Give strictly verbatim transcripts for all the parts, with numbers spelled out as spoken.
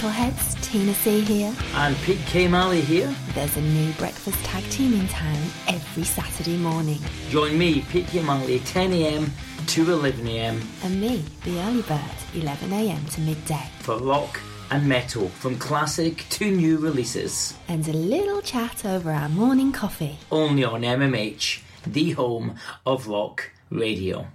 metalheads, Tina C here. And Pete K. Malley here. There's a new breakfast tag team in town every Saturday morning. Join me, Pete K. Malley, ten a.m. to eleven a.m. And me, the early bird, eleven a.m. to midday. For rock and metal, from classic to new releases. And a little chat over our morning coffee. Only on M M H, the home of rock radio.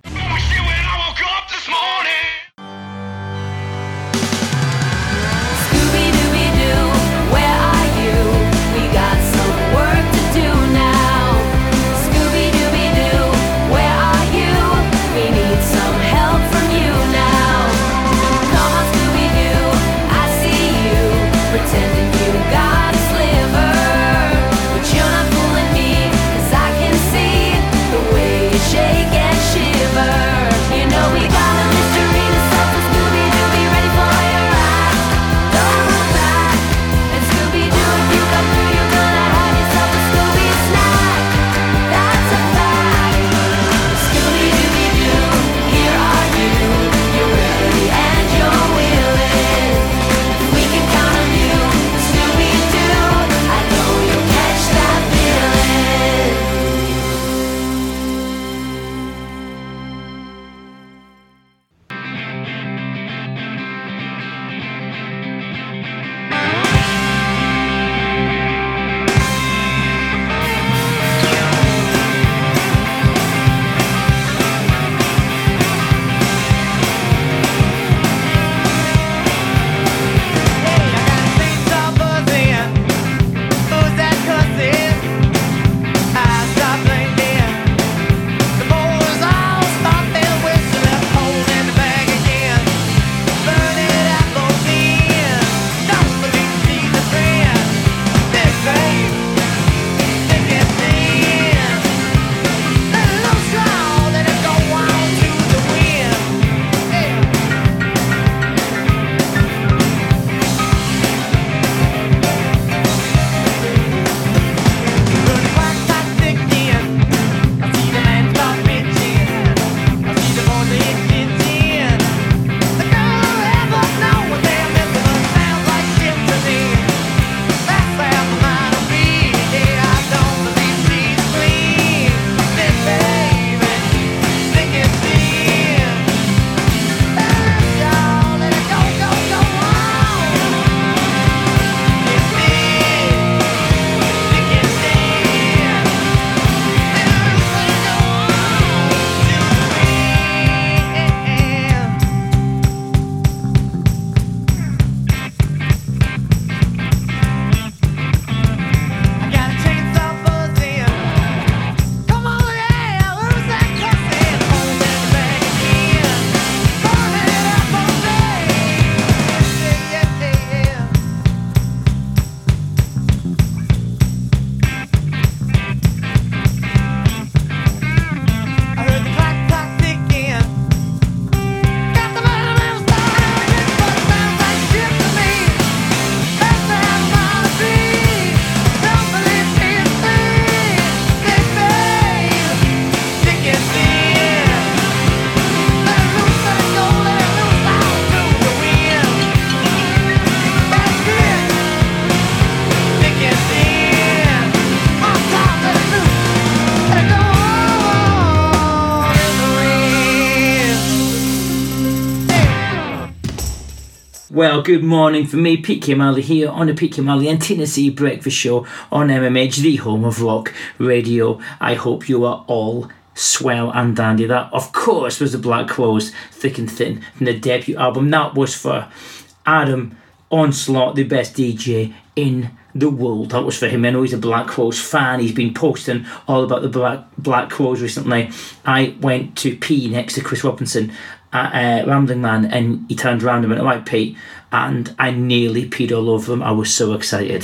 Well, good morning from me, Pete K. Malley, here on the Pete K. Malley and Tina C Breakfast Show on M M H, the home of rock radio. I hope you are all swell and dandy. That, of course, was the Black Crowes, Thick and Thin, from the debut album. That was for Adam Onslaught, the best D J in the world. That was for him. I know he's a Black Crowes fan. He's been posting all about the Black Black Crowes recently. I went to pee next to Chris Robinson at uh, Rambling Man, and he turned around and went, "Alright, Pete," and I nearly peed all over him. I was so excited.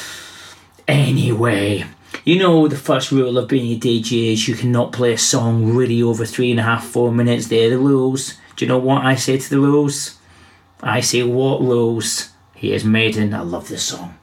Anyway, you know the first rule of being a D J is you cannot play a song really over three and a half, four minutes. They're the rules. Do you know what I say to the rules? I say, what rules? Here's Maiden. I love this song.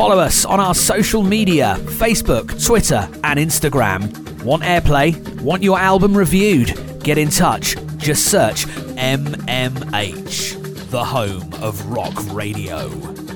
Follow us on our social media, Facebook, Twitter and Instagram. Want airplay? Want your album reviewed? Get in touch. Just search M M H, the home of rock radio.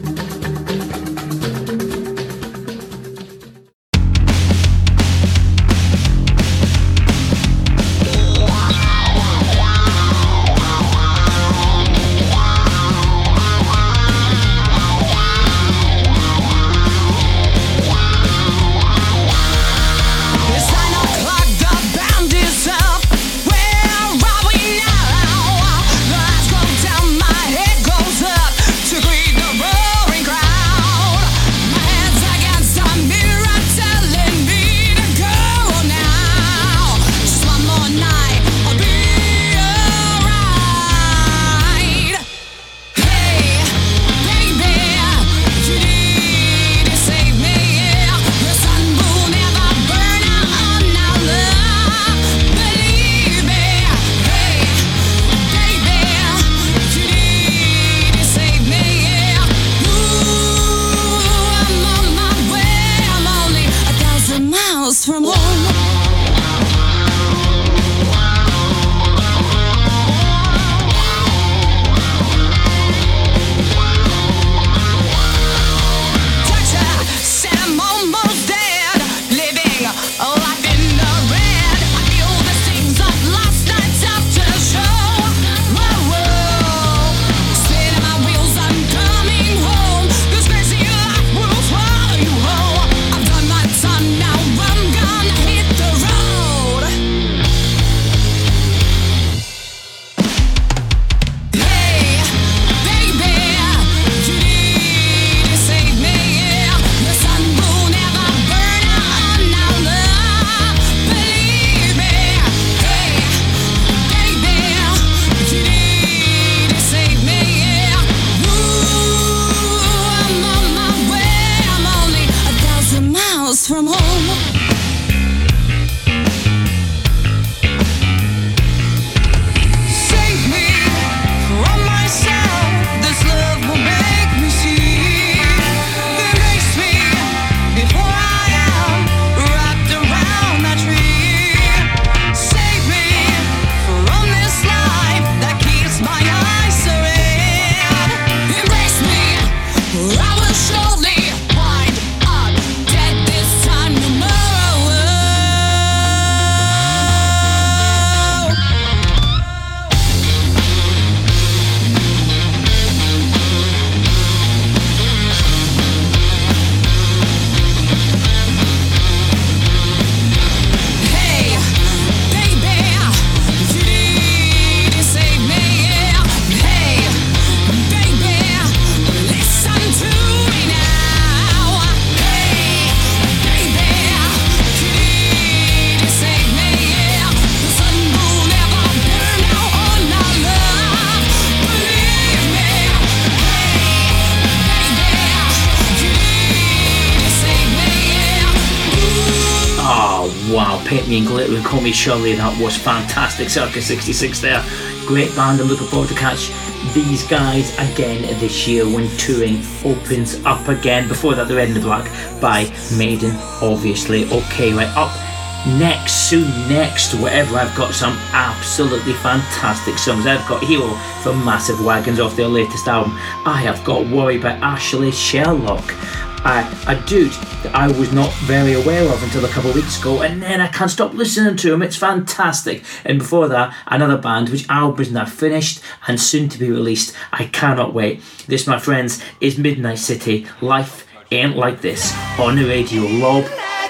Paint Me in Glitter and Call Me Shirley. That was fantastic. Circa sixty-six there. Great band. I'm looking forward to catch these guys again this year when touring opens up again. Before that, The Red and the Black by Maiden, obviously. Okay, right, up next, soon next, whatever, I've got some absolutely fantastic songs. I've got Hero from Massive Wagons off their latest album. I have got Worry by Ashley Sherlock. Uh, a dude that I was not very aware of until a couple of weeks ago, and then I can't stop listening to him. It's fantastic. And before that, another band which album is now finished and soon to be released. I cannot wait. This, my friends, is Midnight City. Life Ain't Like This on the radio. Lob,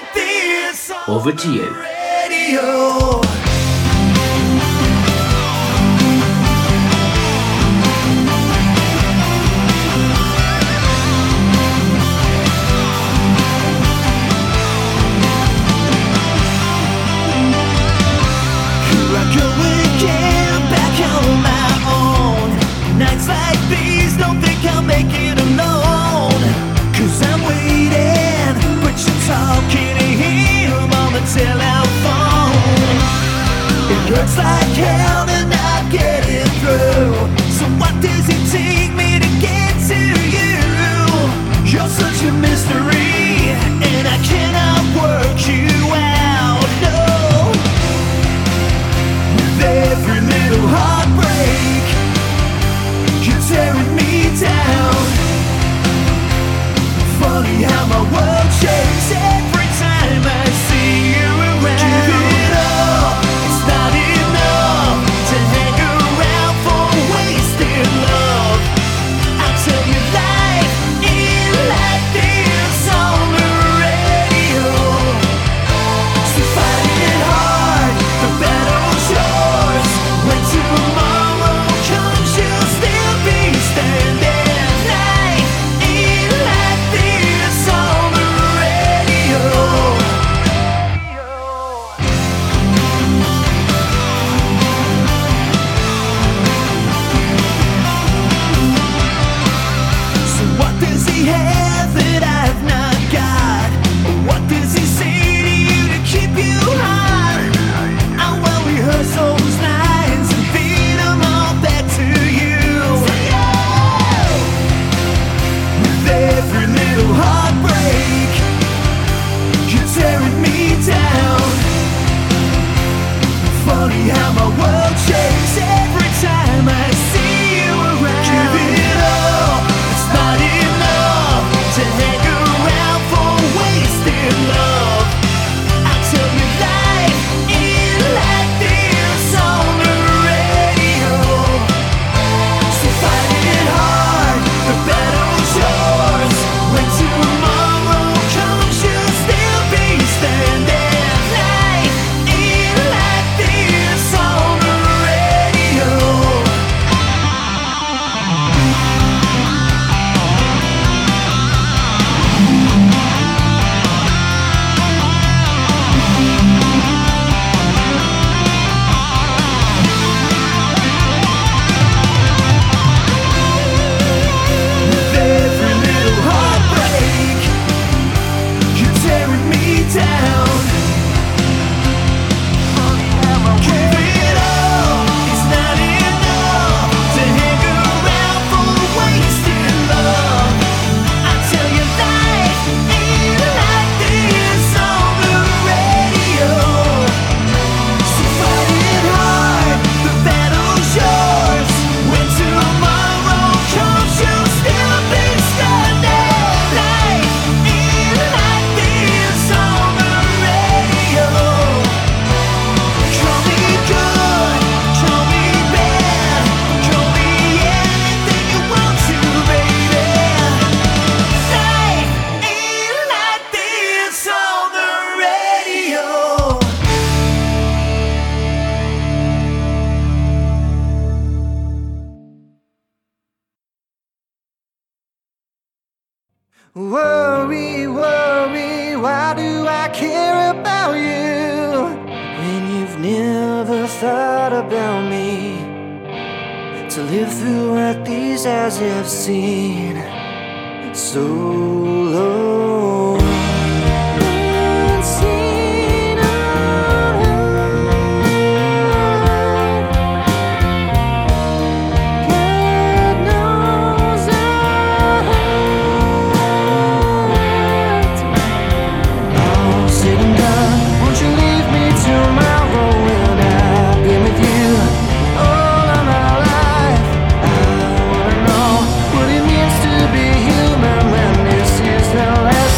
over to you. Radio. Looks like hell to not get it through. So what does it take me to get to you? You're such a mystery. mystery, and I cannot work you out, no. With every little heartbreak, you're tearing me down. Funny how my world changes every time I see you around. Give it up, it's not enough to hang around for wasted love. I'll tell you life ain't like this on the radio. So fight it hard, the battle's yours. When tomorrow comes, you'll still be standing. Life ain't like this on the radio. So what does he have that I've not got? What does he say to you to keep you hot? I will rehearse those lines and feed them all back to you. With every little heartbreak, you're tearing me down. Funny how my world changes every time I see you around. Give it up, it's not enough to hang around for wasted love. I tell you life ain't like this on the radio. So fight it hard, the battle's yours. When tomorrow comes, you'll still be standing. Life ain't like this on the radio. With every little heartbreak, you're tearing me down. Give it up, it's not enough to hang around for wasted love. I tell you life ain't like this on the radio. So fight it hard, the battle's yours. When tomorrow comes, you'll still be standing. Life ain't like this on the radio. Call me good, call me bad, call me anything you want to, baby. Life ain't like this on the radio. Worry, worry, why do I care about you when you've never thought about me? To live through what these eyes have seen so long. Unseen God knows all said and done, won't you leave me tomorrow when I've been with you all of my life? I wanna know what it means to be human when this is the last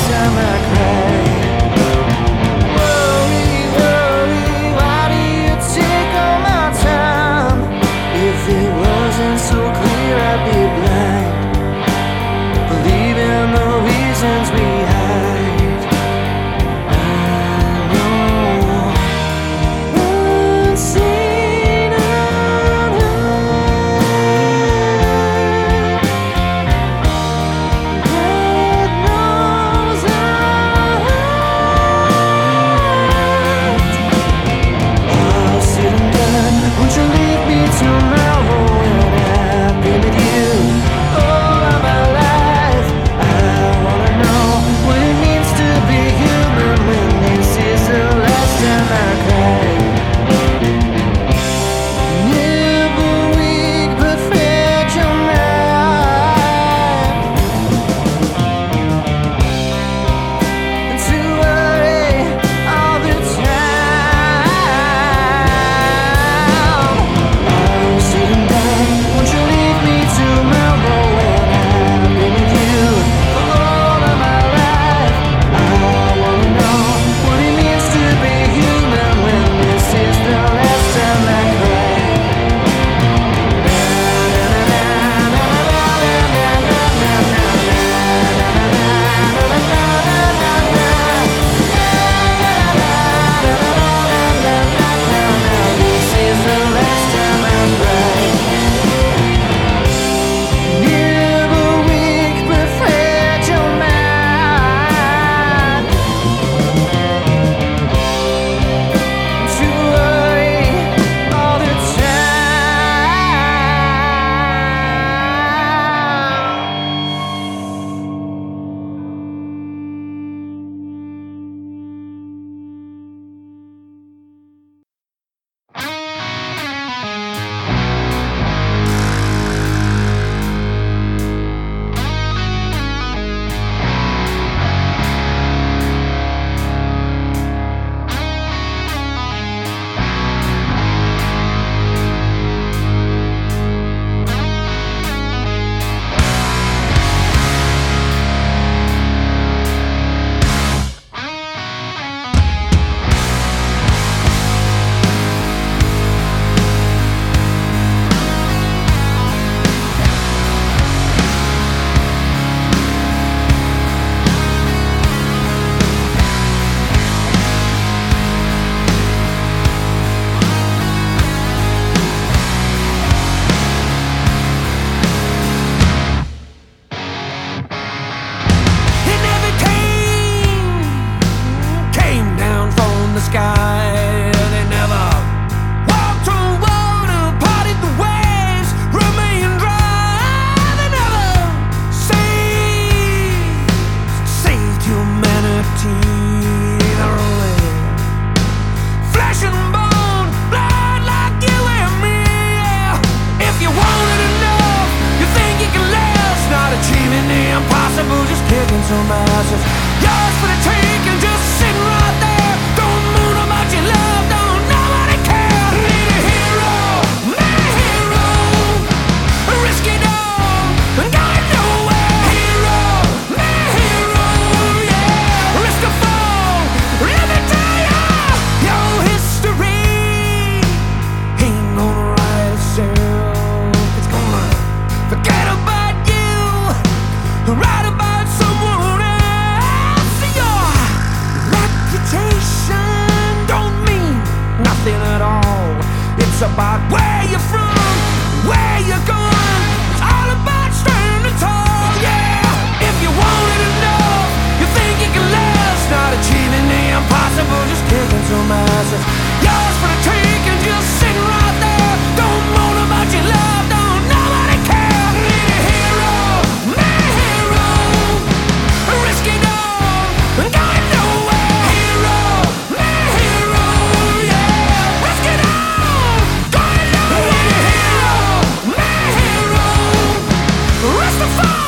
about where you're from, where you're going. It's all about standing tall, yeah. If you want it enough, you think you can last. Not achieving the impossible, just kicking some asses. Yours for the taking, just sitting right there. Don't moan about your love, don't nobody care. Need a hero, my hero. Risk it all, going nowhere. Hero, my hero, yeah. Risk it all, going nowhere. Need a hero, my hero. Risk the fall.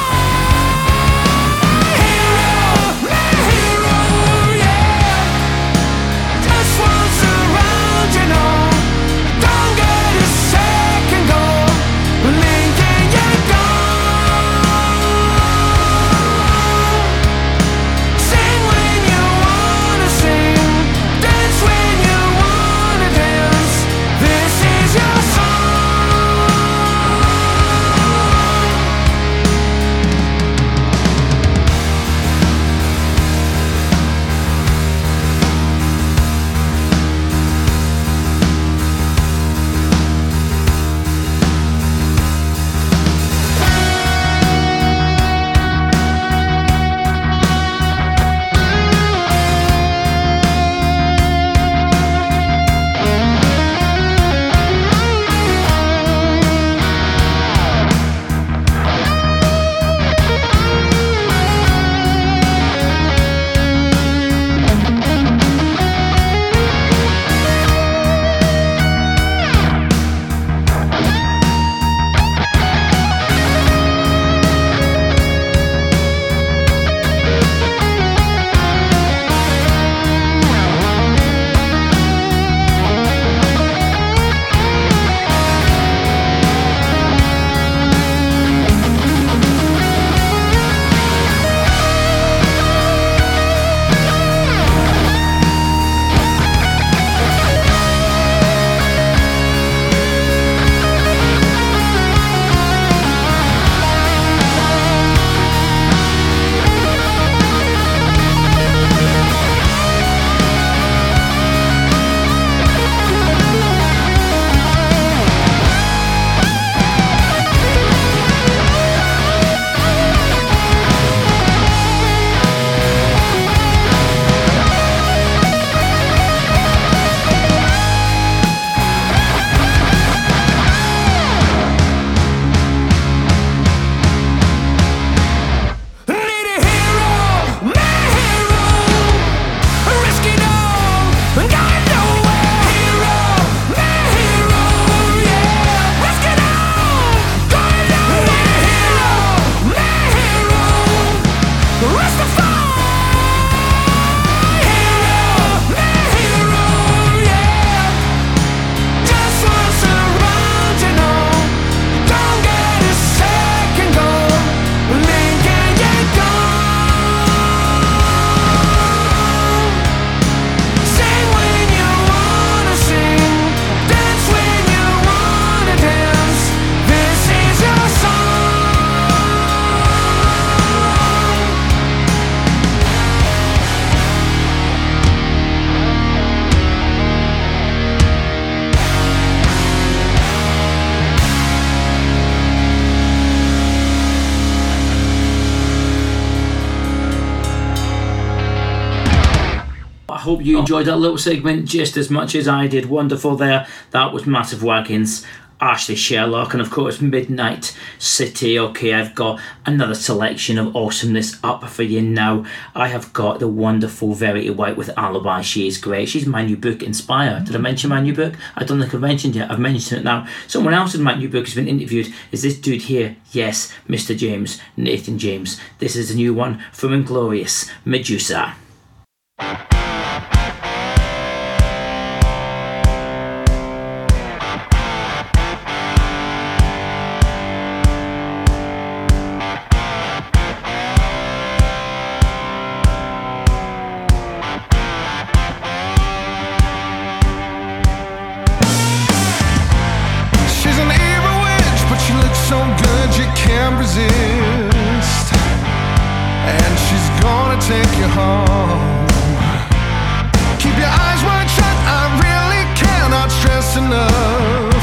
Hero, my hero, yeah. Just want surround, you know. Don't get a second go. Blinking, you're gone. Sing when you wanna sing, dance when you wanna dance. This is your song. Need a hero, my hero. Risk it all, going nowhere. Hero, my hero, yeah. Risk it all, going nowhere. Hero, my hero. Risk the fall. Hero, my hero, yeah. Just want surround, you know. Don't get a second go. Blinking, you're gone. Sing when you wanna sing, dance when you wanna dance. This is your song. I hope you enjoyed that little segment just as much as I did. Wonderful there. That was Massive Wagons, Ashley Sherlock, and of course Midnight City. Okay, I've got another selection of awesomeness up for you now. I have got the wonderful Verity White with Alibi. She is great. She's my new book, Inspire. Did I mention my new book? I don't think I've mentioned it. I've mentioned it now. Someone else in my new book has been interviewed. Is this dude here? Yes, Mister James, Nathan James. This is a new one from Inglorious, Medusa. She's an evil witch, but she looks so good you can't resist. And she's gonna take you home. Keep your eyes wide shut, I really cannot stress enough.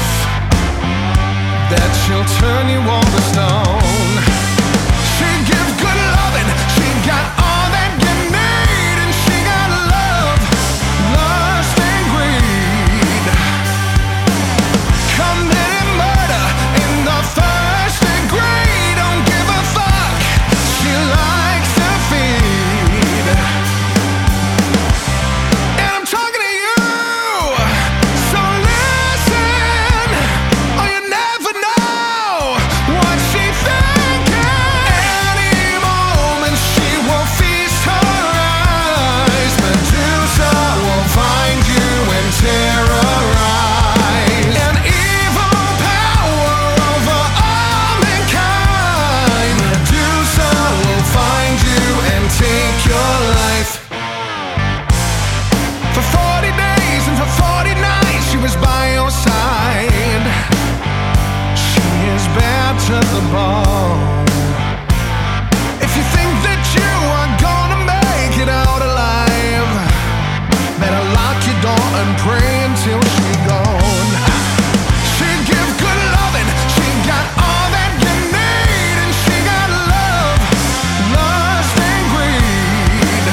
at the ball. If you think that you are gonna make it out alive, better lock your door and pray until she's gone. She give good loving, she got all that you need, and she got love, lust and greed.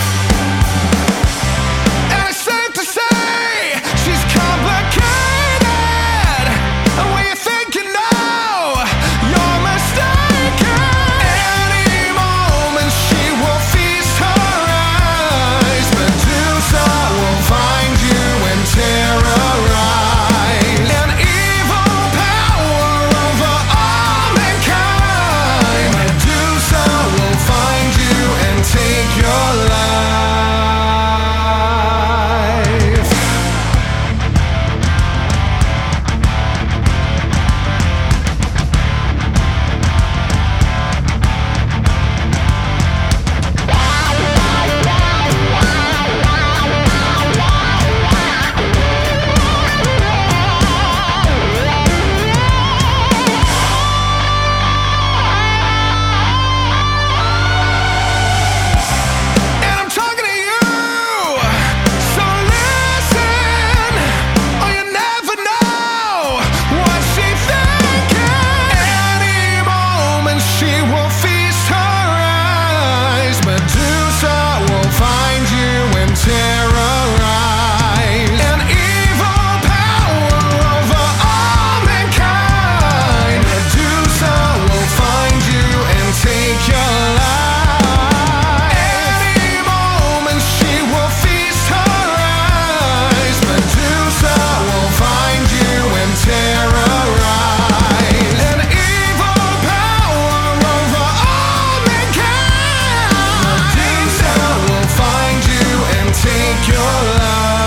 And it's safe to say she's complicated, and when you think you know, you're mistaken. Any moment she will feast her eyes, Medusa will find you and terrorize. An evil power over all mankind, Medusa will find you and take your life. And I'm talking to you, so listen, or you never know what she's thinking. Any moment she will feast her eyes, Medusa will find you and terrorize. An evil power over all mankind, Medusa will find you and take your life. Any moment she will feast her eyes, Medusa will find you and terrorize. An evil power over all mankind, Medusa will find you and take your life.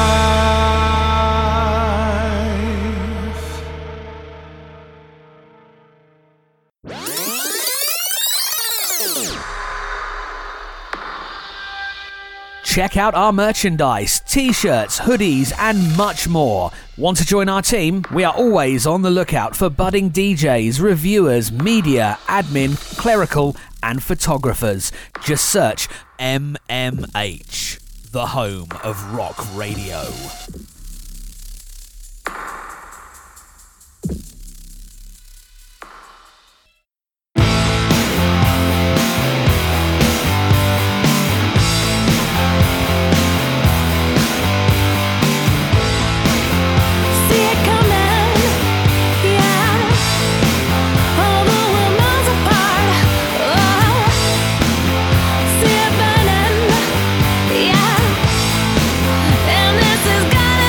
Check out our merchandise, t-shirts, hoodies, and much more. Want to join our team? We are always on the lookout for budding D Js, reviewers, media, admin, clerical, and photographers. Just search M M H, the home of rock radio. See it coming, yeah. Although we're miles apart, oh. See it burning, yeah. And this has gotta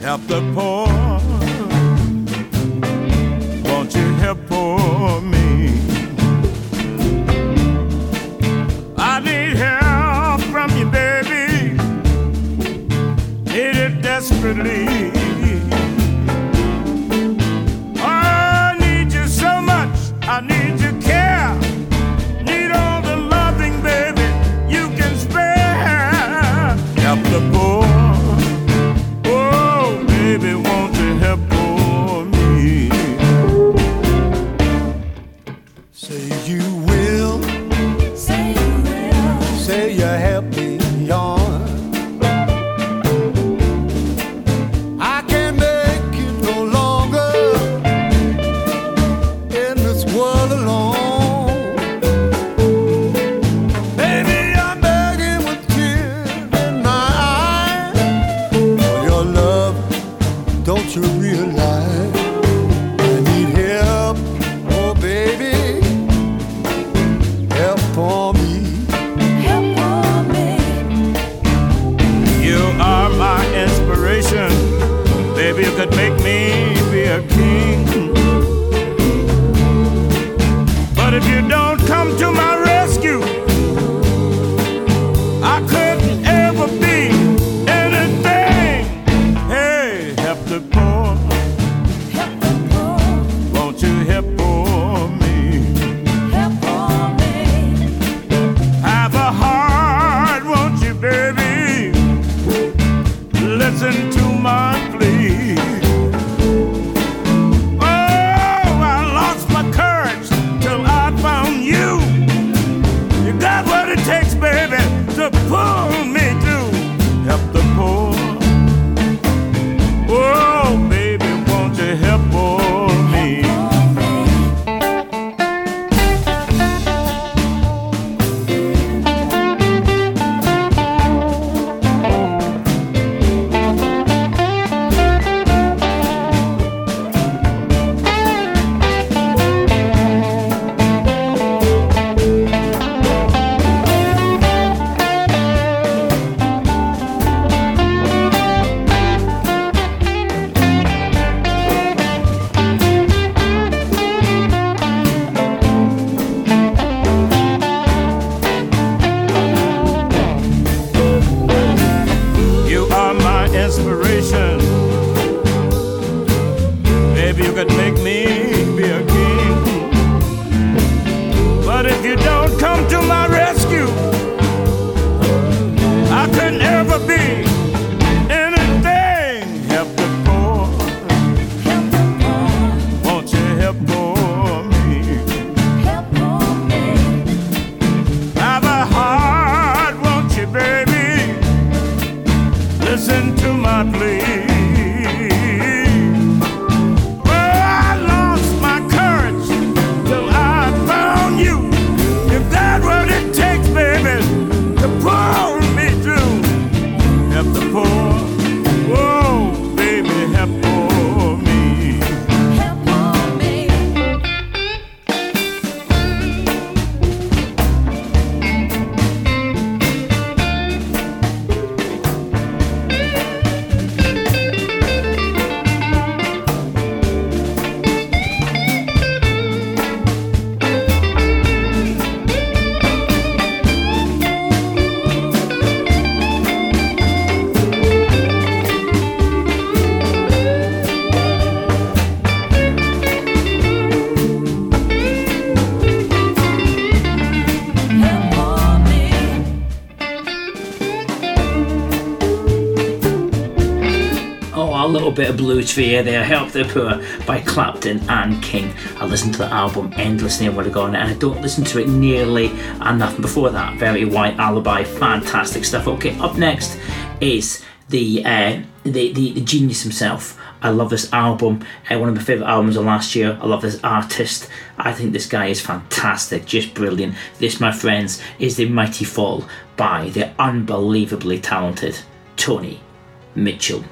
help the poor. Won't you help poor me? I need help from you, baby. Need it desperately. I need you so much. I need your care. Need all the loving, baby, you can spare. Help the poor. Oh, baby, won't you help poor me? Say you will. Say you will. Say you help me on. I can't make it no longer in this world alone. Baby, I'm begging with tears in my eyes for your love. Don't you realize I need help? Oh, baby, help for me. Help for me. You are my inspiration. Baby, you could make me be a king. But if you don't come to my rescue, I couldn't ever be anything. Hey, help the poor. Help the poor. Won't you help poor me? Help for me. Have a heart, won't you, baby? Listen to my plea. Oh, I lost my courage till I found you. You got what it takes, baby, to pull me through. Help the poor. Oh, baby, won't you help poor me? You are my inspiration. Baby, you could make me be a king. But if you don't come to my rescue, I couldn't ever be anything. Help the poor. Help the poor. Won't you help poor me? Help for me. Have a heart, won't you, baby? Listen to my plea. Well, I lost my courage till I found you. You got what it takes, baby, to pull me through. Help the poor. Whoa, baby, help poor me. Help for me. Help for me. Oh, a little bit of blues for you there. Help the Poor by Clapton and King. I listened to the album endlessly and would have gone, and I don't listen to it nearly enough. And before that, Very White Alibi, fantastic stuff. Okay, up next is the uh, the, the the genius himself. I love this album. Uh, one of my favourite albums of last year. I love this artist. I think this guy is fantastic, just brilliant. This, my friends, is The Mighty Fall by the unbelievably talented Tony Mitchell.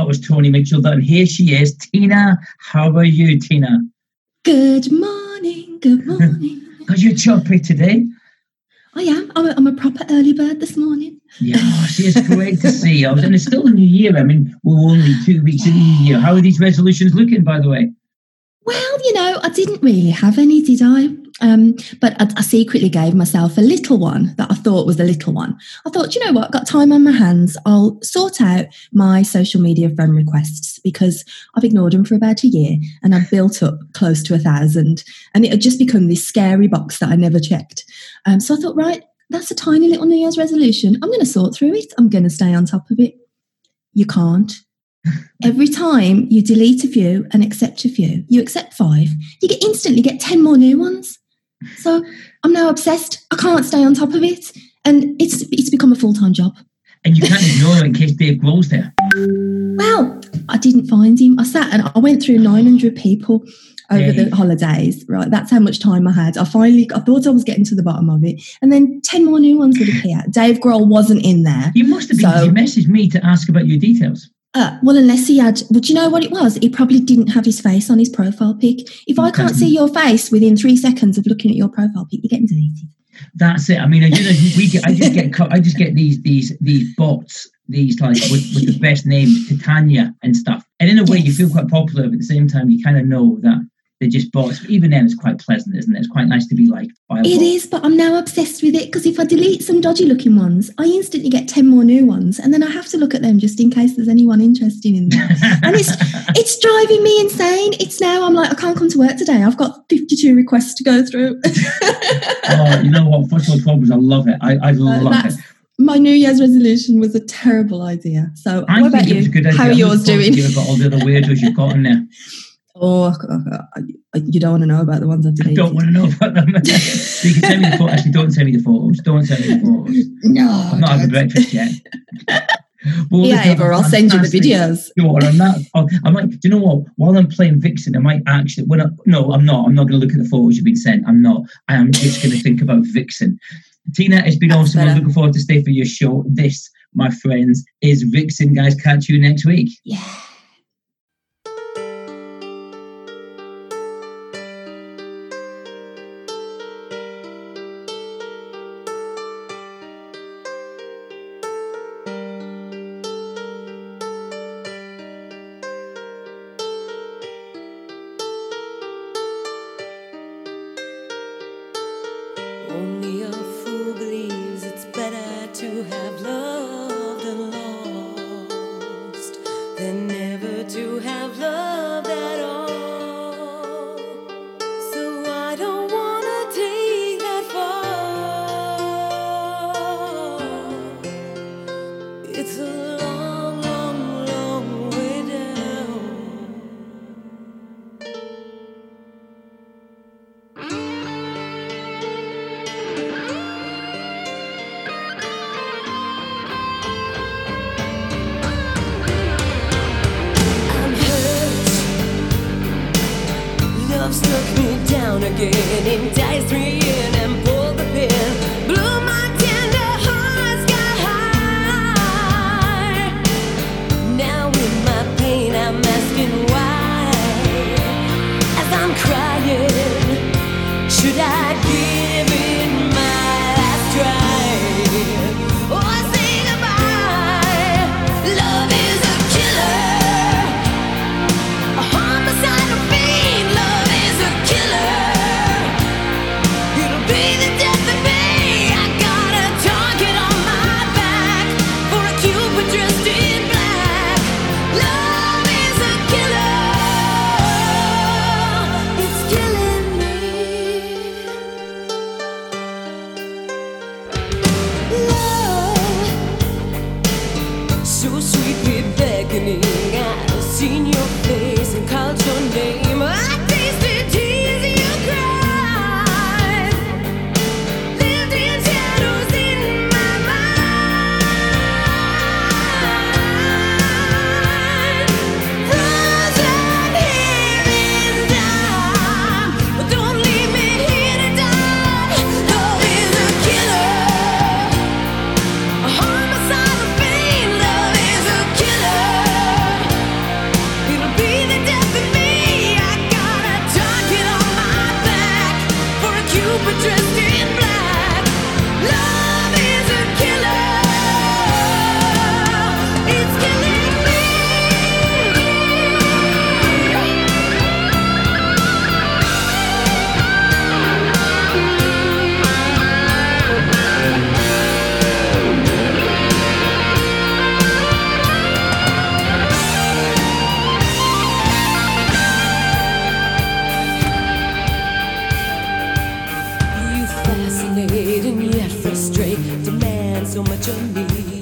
was Tony Mitchell Dunn. Here she is, Tina. How are you, Tina? Good morning, good morning. Because you're choppy today. I am. I'm a, I'm a proper early bird this morning. Yeah, see, it's great to see you. And it's still a new year. I mean, we're only two weeks in the new year. How are these resolutions looking, by the way? Well, you know, I didn't really have any, did I? Um, but I, I secretly gave myself a little one that I thought was a little one. I thought, you know what, I've got time on my hands. I'll sort out my social media friend requests because I've ignored them for about a year and I've built up close to a thousand. And it had just become this scary box that I never checked. Um, so I thought, right, that's a tiny little New Year's resolution. I'm going to sort through it. I'm going to stay on top of it. You can't. Every time you delete a few and accept a few, you accept five, you get instantly get ten more new ones. So I'm now obsessed. I can't stay on top of it. And it's it's become a full-time job. And you can't ignore it in case Dave Grohl's there. Well, I didn't find him. I sat and I went through nine hundred people over Hey. the holidays, right? That's how much time I had. I finally, I thought I was getting to the bottom of it. And then ten more new ones would appear. Dave Grohl wasn't in there. You must have been, So- you messaged me to ask about your details. Uh, well, unless he had, well, do you know what it was? He probably didn't have his face on his profile pic. If I can't Okay. see your face within three seconds of looking at your profile pic, you're getting deleted. That's it. I mean, I, you know, we get, I just get, co- I just get these, these, these bots, these like with, with the best names, Titania and stuff. And in a way, you Yes. feel quite popular, but at the same time, you kind of know that they're just bots. But even then, it's quite pleasant, isn't it? It's quite nice to be liked by a It bot. is, but I'm now obsessed with it because if I delete some dodgy looking ones, I instantly get ten more new ones. And then I have to look at them just in case there's anyone interested in them. And it's it's driving me insane. It's now, I'm like, I can't come to work today. I've got fifty-two requests to go through. Oh, you know what? First world problems. I love it. I, I love Uh, that's- it. My New Year's resolution was a terrible idea. So I what about think it was a you? good idea. How are I'm yours looking forward to doing? hear about all the other weirdos you've got in there. Oh, you don't want to know about the ones I've I deleted. don't want to know about them. So you can send me the photos. Actually, don't send me the photos. Don't send me the photos. No. I've not had the breakfast yet. Well, Yeah, listen, Ava, I'll send you the fantastic. videos. You know what? I'm not. I might. Do you know what? While I'm playing Vixen, I might actually. When I, no, I'm not. I'm not going to look at the photos you've been sent. I'm not. I am just going to think about Vixen. Tina, it's been That's awesome. I'm better. looking forward to stay for your show. This, my friends, is Vixen. Guys, catch you next week. Yeah. Only a fool believes it's better to have loved and lost than never to have loved at all. So I don't wanna take that far. It's a long, long, long way down. I'm hurt. Love struck me down again, enticed me in and pulled the pin, blew my tender heart sky high. Now in my pain I'm asking why. As I'm crying, should I give it my last try? Or say goodbye? Love is a killer, a homicidal fiend. Love is a killer. It'll be so much of me.